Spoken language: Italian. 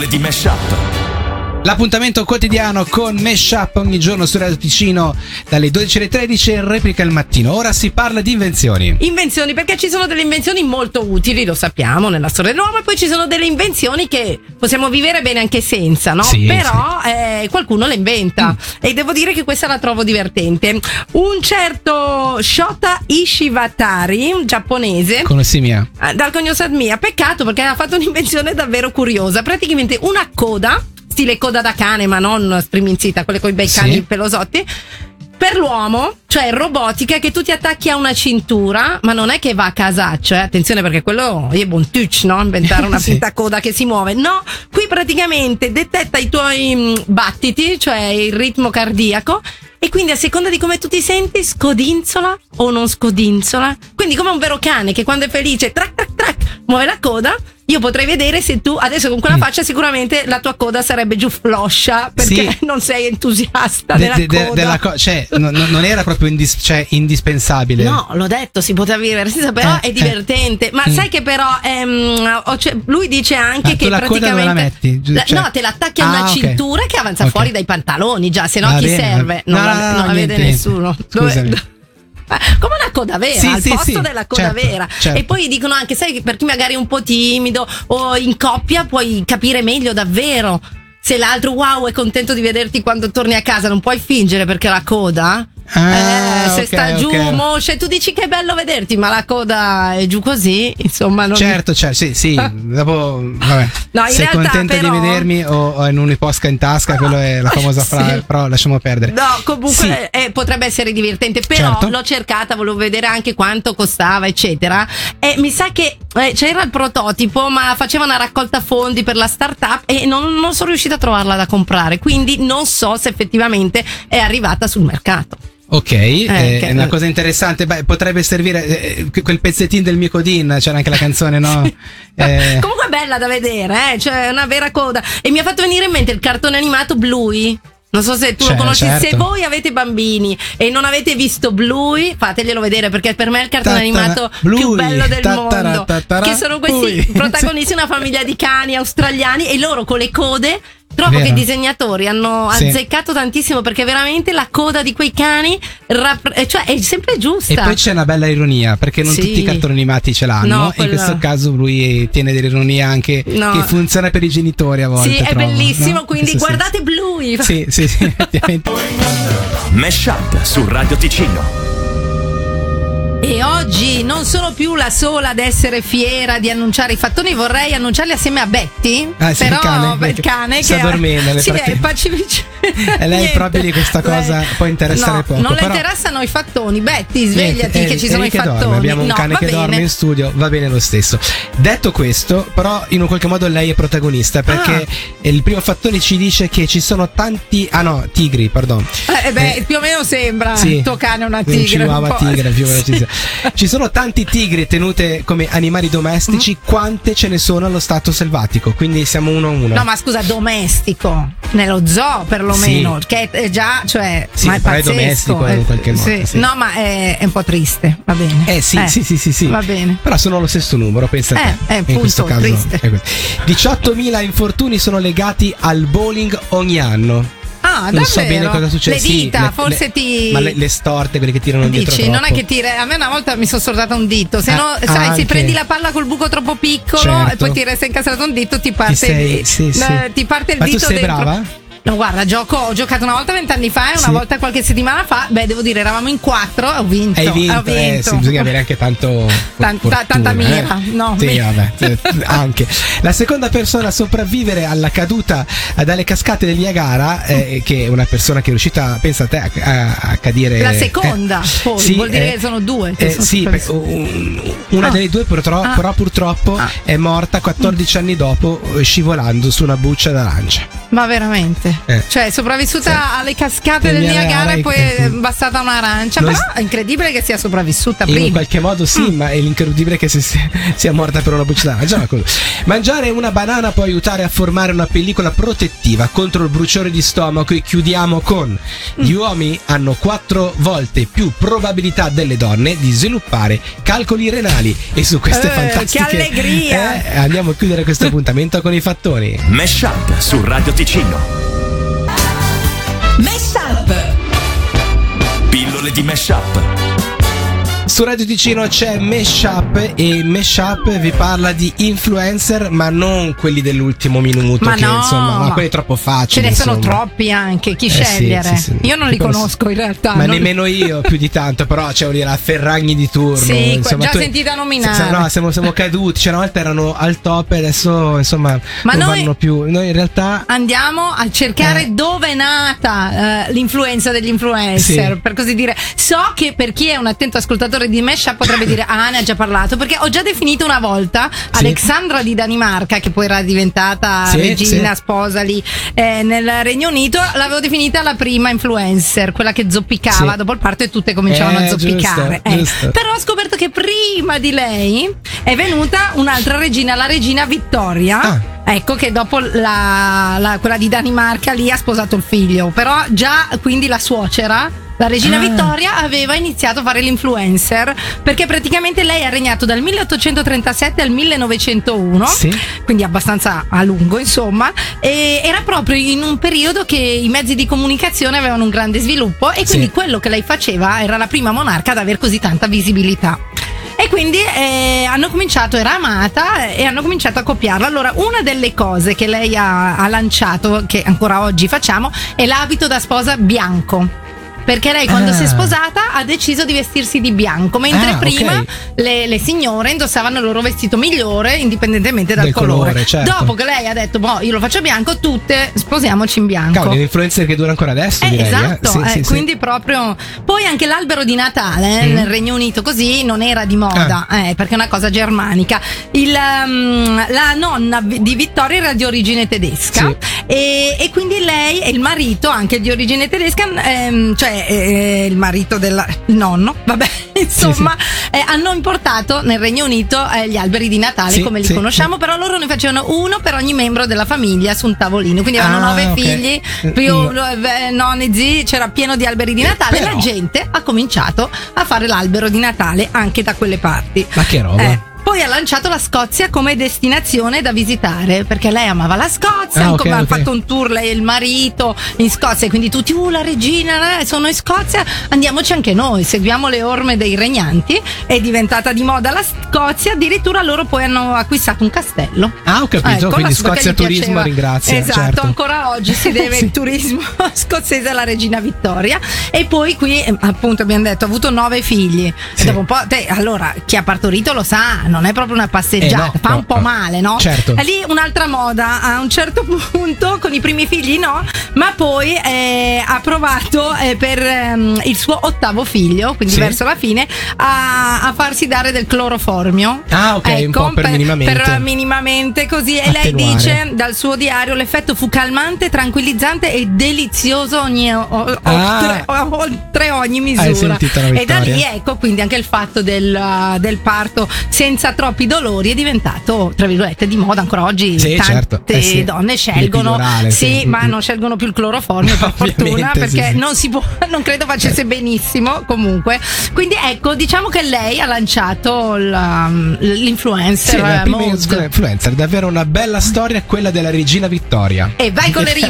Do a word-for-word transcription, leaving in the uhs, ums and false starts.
settimanale di Mashup. L'appuntamento quotidiano con Mashup ogni giorno su Radio Ticino dalle dodici alle tredici e replica il mattino. Ora si parla di invenzioni. Invenzioni, perché ci sono delle invenzioni molto utili, lo sappiamo, nella storia dell'uomo, e poi ci sono delle invenzioni che possiamo vivere bene anche senza, no? Sì, Però sì. Eh, qualcuno le inventa mm. e devo dire che questa la trovo divertente. Un certo Shota Ishivatari, un giapponese, Conoscimia. dal Cognosatmia, peccato perché ha fatto un'invenzione davvero curiosa. Praticamente una coda, stile coda da cane, ma non striminzita, quelle con i bei cani sì. pelosotti, per l'uomo, cioè robotica, che tu ti attacchi a una cintura, ma non è che va a casaccio, eh? Attenzione, perché quello è buon touch, no? Inventare una sì. finta coda che si muove. No, qui praticamente detetta i tuoi mh, battiti, cioè il ritmo cardiaco, e quindi a seconda di come tu ti senti scodinzola o non scodinzola. Quindi come un vero cane che quando è felice trac trac trac muove la coda. Io potrei vedere se tu adesso con quella faccia sicuramente la tua coda sarebbe giù floscia, perché sì. non sei entusiasta de, della de, coda. De, della co- cioè no, no, non era proprio indis- cioè, indispensabile. No, l'ho detto, si poteva vivere senza, però eh, è divertente. Eh. Ma mm. sai che però ehm, lui dice anche ah, che la praticamente coda la metti? Cioè... No, te l'attacchi a ah, una okay. cintura che avanza okay. fuori dai pantaloni, già, se no Va chi bene. serve? Non, no, la, no, non no, la vede niente, nessuno. Scusami. Dove... come una coda vera, sì, al sì, posto sì, della coda certo, vera certo. E poi dicono anche, sai, per chi magari è un po' timido o in coppia puoi capire meglio davvero se l'altro wow è contento di vederti quando torni a casa, non puoi fingere perché la coda Ah, eh, se okay, sta giù okay. moscia, tu dici che è bello vederti, ma la coda è giù così, insomma non... certo, certo, sì, sì. Dopo vabbè. No, sei realtà, contenta però... di vedermi o, o in un'iposca in tasca, quello è la famosa frase, sì. Però lasciamo perdere. No, comunque sì. eh, potrebbe essere divertente, però certo. l'ho cercata, volevo vedere anche quanto costava, eccetera, e mi sa che eh, c'era il prototipo, ma faceva una raccolta fondi per la startup e non, non sono riuscita a trovarla da comprare, quindi non so se effettivamente è arrivata sul mercato. Ok, eh, eh, che... è una cosa interessante. Beh, potrebbe servire eh, quel pezzettino del mio codin, c'era anche la canzone, no? eh... Comunque è bella da vedere, eh? Cioè una vera coda. E mi ha fatto venire in mente il cartone animato Bluey. Non so se tu C'è, lo conosci, certo. Se voi avete bambini e non avete visto Bluey, fateglielo vedere, perché per me è il cartone Tattara, animato Bluey, più bello del tattara, mondo. tattara, che sono questi Bluey. protagonisti, una famiglia di cani australiani, e loro con le code. Trovo Vero. che i disegnatori hanno sì. azzeccato tantissimo, perché veramente la coda di quei cani rapp- cioè è sempre giusta. E poi c'è una bella ironia, perché non sì. tutti i cartoni animati ce l'hanno, no, e quella... in questo caso lui tiene dell'ironia anche no. che funziona per i genitori a volte. Sì, è trovo, bellissimo, no? quindi questo guardate sì. Bluey. Sì, sì, sì, effettivamente. Mashup su Radio Ticino. E oggi non sono più la sola ad essere fiera di annunciare i fattoni, vorrei annunciarli assieme a Betty. Ah, sì, però il cane, il cane sta che dormendo, sì, è pacific- e lei Niente. proprio di questa cosa lei... può interessare no, poco. non però... le interessano i fattoni. Betty, svegliati, Niente, che è, ci sono i che fattoni. Dorme. Abbiamo un no, cane che bene. dorme in studio, va bene lo stesso. Detto questo, però in un qualche modo lei è protagonista, perché ah. il primo fattone ci dice che ci sono tanti ah no, tigri, pardon. Eh, beh, eh, più o meno sembra sì, il tuo cane è una tigre. Un chihuahua tigre, più o meno sì. ci, ci sono tanti tigri tenute come animali domestici, mm. quante ce ne sono allo stato selvatico, quindi siamo uno a uno. No, ma scusa, domestico nello zoo perlomeno, sì. Che è già, cioè, sì, ma è pazzesco, è domestico è, in qualche modo. Sì. Sì. No, ma è, è un po' triste, va bene. Eh sì, eh, sì, sì, sì, sì. Va bene. Però sono lo stesso numero, pensa eh, te. Eh, in punto, questo caso triste. è diciottomila infortuni sono legati al bowling ogni anno. Ah, non davvero? so bene cosa succede. Le dita, sì, le, forse le, ti. Ma le, le storte, quelle che tirano Dici, dietro troppo. non è che tira. A me una volta mi sono stortata un dito. Se ah, no, sai, anche. se prendi la palla col buco troppo piccolo, certo. E poi ti resta incastrato un dito, ti parte, ti sei, il, sì, sì. ti parte il ma dito tu sei dentro. Brava? No, guarda, gioco, ho giocato una volta vent'anni fa e una sì. volta qualche settimana fa. Beh, devo dire, eravamo in quattro, ho vinto. Hai vinto, ho vinto. Eh, sì, bisogna avere anche tanto Tanta, fortuna, tanta mira, eh? no? Sì, mi... vabbè, anche. La seconda persona a sopravvivere alla caduta dalle cascate del Niagara, eh, che è una persona che è riuscita, pensa a te, a, a cadere. La seconda, eh, poi, sì, vuol dire eh, che sono due. Che eh, sono sì, per, un, una ah. delle due purtroppo, ah. però purtroppo ah. è morta quattordici anni dopo, scivolando su una buccia d'arancia. Ma veramente? Eh. Cioè, è sopravvissuta Sì. alle cascate Del del Niagara, Niagara e poi eh, è bastata un'arancia. Noi- Però è incredibile che sia sopravvissuta In prima. qualche modo sì, ma è l'incredibile che si sia, sia morta per una buccia d'arancia. Ma cosa- Mangiare una banana può aiutare a formare una pellicola protettiva contro il bruciore di stomaco, e chiudiamo con: gli uomini hanno quattro volte più probabilità delle donne di sviluppare calcoli renali. E su queste Eh, fantastiche che allegria! eh, andiamo a chiudere questo appuntamento con i fattoni. Mesh Up su Radio Ticino. Mesh Up. Pillole di Mesh Up. Su Radio Ticino c'è Mesh Up, e Mesh Up vi parla di influencer, ma non quelli dell'ultimo minuto, Ma che no, insomma, ma quelli troppo Ce facili. ne sono insomma. troppi anche, chi Eh sì, scegliere? sì, sì. Io non li Però- conosco in realtà. Ma non- nemmeno io più di tanto, però c'è vuol dire la Ferragni di turno. Sì, insomma, già tu- sentita nominare. se- se- No, siamo, siamo caduti. Cioè, una volta erano al top e adesso insomma Ma non noi- vanno più. Noi in realtà Andiamo a cercare Eh. dove è nata eh, l'influenza degli influencer, Sì. per così dire. So che per chi è un attento ascoltatore di Mesh Up potrebbe dire: ah, ne ha già parlato, perché ho già definito una volta Sì. Alexandra di Danimarca, che poi era diventata Sì, regina, sì. sposa lì eh, nel Regno Unito. L'avevo definita la prima influencer, quella che zoppicava Sì. dopo il parto e tutte cominciavano Eh, a zoppicare. giusto, Eh. giusto. Però ho scoperto che prima di lei è venuta un'altra regina, la regina Vittoria. Ah. Ecco che dopo la, la- quella di Danimarca lì ha sposato il figlio, però già quindi la suocera, la regina Ah. Vittoria, aveva iniziato a fare l'influencer, perché praticamente lei ha regnato dal milleottocentotrentasette al millenovecentouno, Sì. quindi abbastanza a lungo insomma, e era proprio in un periodo che i mezzi di comunicazione avevano un grande sviluppo, e quindi Sì. quello che lei faceva era la prima monarca ad avere così tanta visibilità. E quindi eh, hanno cominciato, era amata, e hanno cominciato a copiarla. Allora, una delle cose che lei ha, ha lanciato, che ancora oggi facciamo, è l'abito da sposa bianco. Perché lei quando Ah. si è sposata ha deciso di vestirsi di bianco, mentre Ah, prima ok. le, le signore indossavano il loro vestito migliore indipendentemente dal Del colore. colore, certo. Dopo che lei ha detto, boh, io lo faccio bianco, tutte sposiamoci in bianco. Cavolo, è un influencer che dura ancora adesso, Eh, direi. esatto, eh. Sì, eh, sì, sì. quindi proprio. Poi anche l'albero di Natale eh, Mm. nel Regno Unito così non era di moda, Ah. eh, perché è una cosa germanica. Il, um, la nonna vi- di Vittoria era di origine tedesca, Sì. e, e quindi lei e il marito anche di origine tedesca, ehm, cioè eh, il marito del nonno, vabbè, insomma, eh, hanno importato nel Regno Unito eh, gli alberi di Natale Sì, come li sì, conosciamo, però loro ne facevano uno per ogni membro della famiglia su un tavolino, quindi avevano Ah, nove ok. figli più Mm. eh, nonni, zii, c'era pieno di alberi di Natale. Però- La gente ha cominciato a fare l'albero di Natale anche da quelle parti. Ma che roba. Eh, Poi ha lanciato la Scozia come destinazione da visitare, perché lei amava la Scozia, Ah, ok, ha ok. fatto un tour lei e il marito in Scozia, quindi tutti, uh, la regina, eh, sono in Scozia, andiamoci anche noi, seguiamo le orme dei regnanti. È diventata di moda la Scozia, addirittura loro poi hanno acquistato un castello. Ah, ho capito, Ecco, quindi la- perché Scozia gli Turismo piaceva. ringrazia. Esatto, certo. ancora oggi si deve Sì. il turismo scozzese alla regina Vittoria. E poi qui eh, appunto abbiamo detto ha avuto nove figli. Sì. E dopo un po', te, allora chi ha partorito lo sa, non è proprio una passeggiata, Eh, no, fa no, un po' no. male, no? Certo. E lì un'altra moda, a un certo punto con i primi figli no, ma poi eh, ha provato eh, per ehm, il suo ottavo figlio, quindi Sì. verso la fine, a, a farsi dare del cloroformio. Ah, ok, un po' per minimamente. per minimamente così. E lei Attenuare. dice dal suo diario: l'effetto fu calmante, tranquillizzante e delizioso ogni, o- o- Ah. oltre, oltre ogni misura. Hai sentito la e da lì, Vittoria? ecco, quindi anche il fatto del, uh, del parto senza troppi dolori è diventato, tra virgolette, di moda ancora oggi. Sì, tante certo. Eh sì. donne scelgono, L'epidurale, sì, sì. ma non scelgono più il cloroformio, per Ovviamente, fortuna, sì, perché sì. non si può, non credo facesse benissimo comunque. Quindi ecco, diciamo che lei ha lanciato la- l'influencer Sì, la prima mode. influencer, davvero una bella storia, quella della regina Vittoria. E vai con le rime.